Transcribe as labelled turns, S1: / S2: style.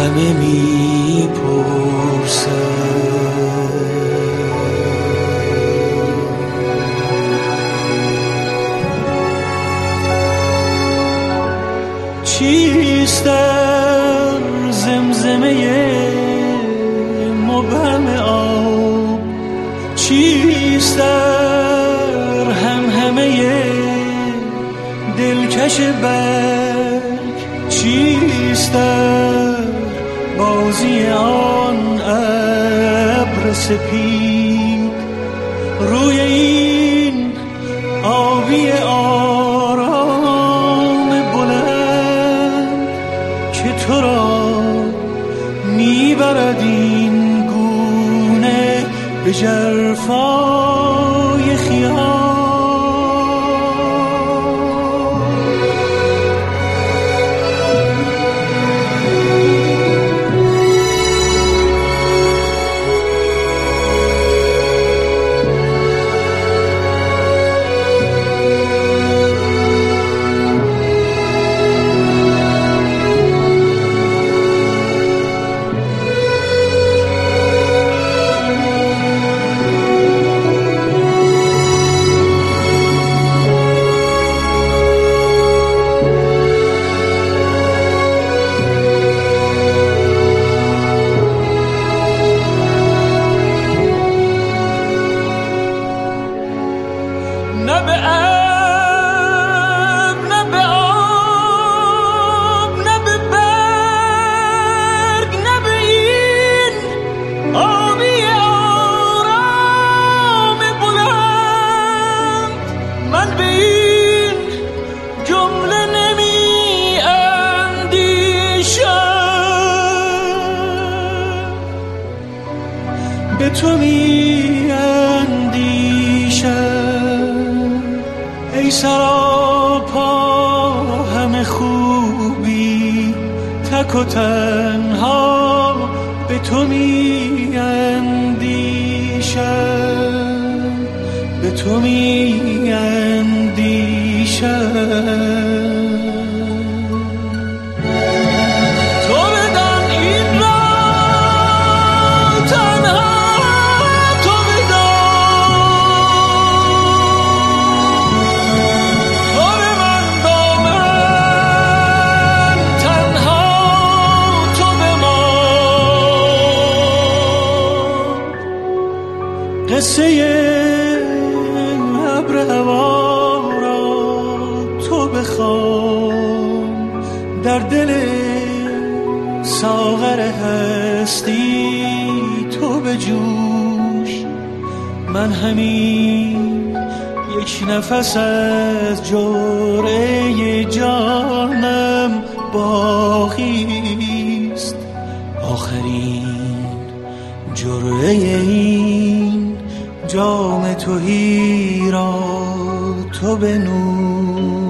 S1: همه میپرسن چیست در زمزمه مبهم آب، چیست در همهمه دلکش برگ، چیست در بازی آن ابر سپید روی این آبی آرام بلند که تو را میبرد این گونه به ژرفای خیال. به تو می اندیشم ای سراپا همه خوبی، تک و تنها به تو می اندیشم، به تو می اندیشم. قصه ابر هوا را تو بخوان، در دل ساغر هستی تو بجوش. من همین یک نفس از جرعه جانم باقیست، آخرین جرعه این جام تهی را تو بنوش.